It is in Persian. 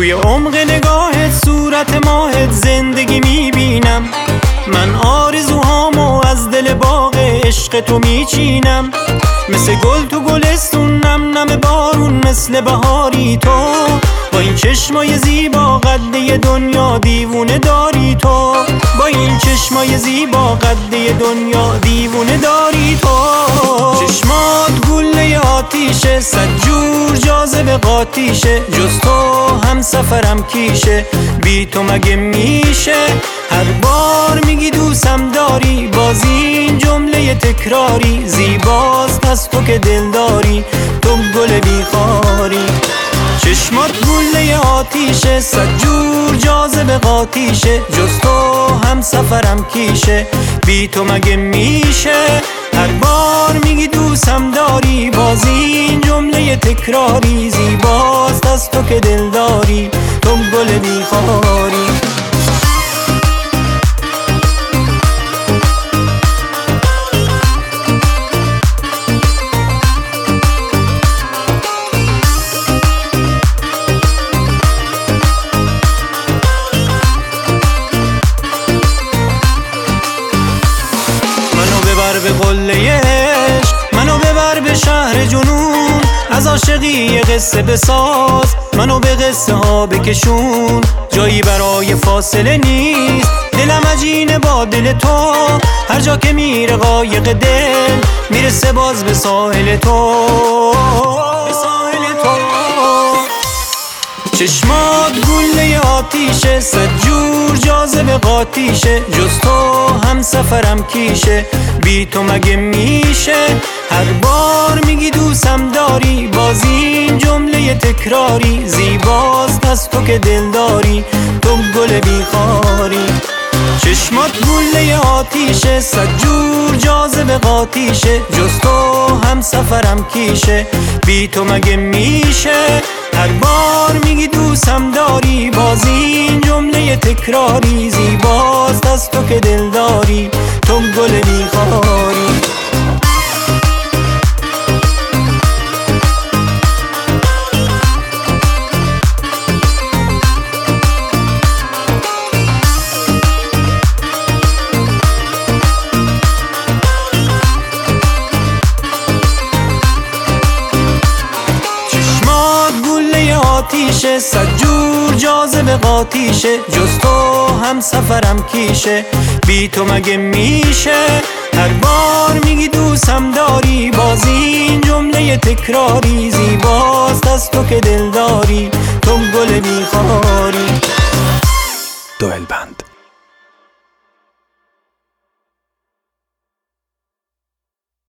توی عمق نگاهت صورت ماهت زندگی میبینم. من آرزوهامو از دل باغ عشق تو میچینم. مثل گل تو گلستون نم نم بارون، مثل بهاری تو. با این چشمای زیبا قده دنیا دیوونه داری تو. با این چشمای زیبا قده دنیا دیوونه داری تو. چشمات گله آتیشه، صد جور جاذبه قاطیشه. جز تو هم سفرم کیشه، بی تو مگه میشه؟ هر بار میگی دوستم داری، باز این جمله تکراری. زیباست از تو که دل داری، تو گل بیخاری. چشمات گله آتیشه، صد جور جاذبه قاطیشه. جز تو هم سفرم کیشه، بی تو مگه میشه؟ هر بار میگی دوستم داری، باز این جمله تکراری. زیباست از تو که دل داری، تو گل بیخاری. به قله عشق منو ببر به شهر جنون. از عاشقی یه قصه بساز، منو به قصه ها بکشون. جایی برای فاصله نیست، دلم عجینه با دل تو. هر جا که میره قایق دل، میرسه باز به ساحل تو. به ساحل تو. چشمات گله آتیشه، صد جور جاذبه قاطیشه. جز تو هم سفرم کیشه، بی تو مگه میشه؟ هر بار میگی دوستم داری، باز این جمله تکراری. زیباست از تو که دل داری، تو گل بیخاری. چشمات گله آتیشه، صد جور جاذبه قاطیشه. جز تو هم سفرم کیشه، بی تو مگه میشه؟ هر بار میگی دوستم داری، باز این جمله تکراری. زیباست از تو که دل داری، تو گل بیخاری. آتیشه، صد جور جاذبه قاطیشه. جز تو هم سفرم کیشه، بی تو مگه میشه؟ هر بار میگی دوستم داری، باز این جمله تکراری. زیباست از تو که دل داری، تو گل بیخاری. دوئل بند.